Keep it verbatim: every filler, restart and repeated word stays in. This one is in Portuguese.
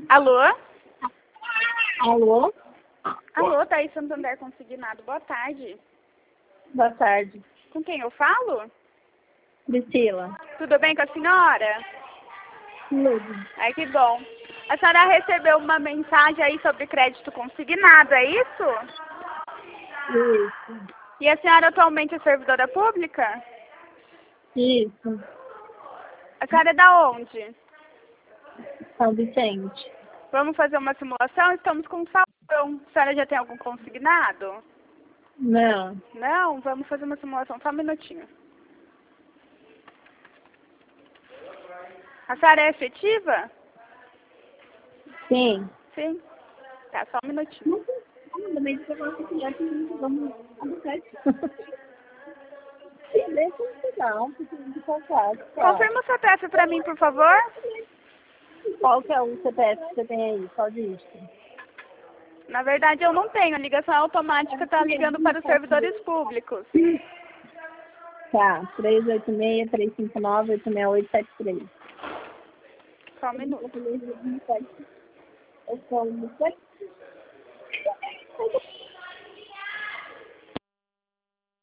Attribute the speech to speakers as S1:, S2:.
S1: Alô?
S2: Alô?
S1: Alô, Thaís Santander Consignado. Boa tarde.
S2: Boa tarde.
S1: Com quem eu falo?
S2: Priscila.
S1: Tudo bem com a senhora?
S2: Tudo.
S1: Ai, que bom. A senhora recebeu uma mensagem aí sobre crédito consignado, é isso?
S2: Isso.
S1: E a senhora atualmente é servidora pública?
S2: Isso.
S1: A senhora é da onde?
S2: São Vicente.
S1: Vamos fazer uma simulação? Estamos com salão. A senhora já tem algum consignado?
S2: Não.
S1: Não? Vamos fazer uma simulação. Só um minutinho. A senhora é efetiva?
S2: Sim.
S1: Sim. Tá, só um minutinho.
S2: Também você gosta de arte, vamos alugar. Deixa eu te dar um pouquinho de contato.
S1: Confirma o C P F pra mim, por favor.
S2: Qual que é o C P F que você tem aí? Só dígito.
S1: Na verdade, eu não tenho. A ligação automática está ligando para os servidores públicos.
S2: Tá. três oito seis, três cinco nove, oito seis oito sete três.
S1: Só um minuto.
S2: Eu sou